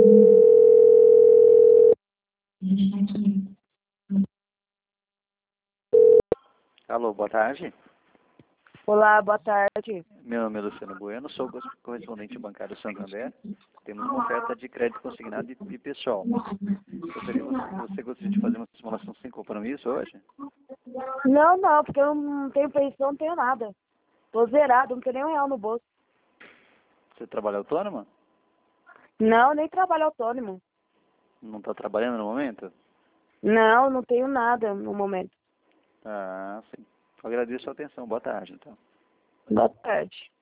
Alô, boa tarde. Olá, boa tarde. Meu nome é Luciano Bueno, sou correspondente bancário Santander. Temos uma oferta de crédito consignado de pessoal. Você gostaria de fazer uma simulação sem compromisso hoje? Não, porque eu não tenho pensão, não tenho nada. Tô zerado, não tenho nem R$1 no bolso. Você trabalha autônoma? Não, nem trabalho autônomo. Não está trabalhando no momento? Não tenho nada no momento. Ah, sim. Eu agradeço a atenção. Boa tarde, então. Boa tarde.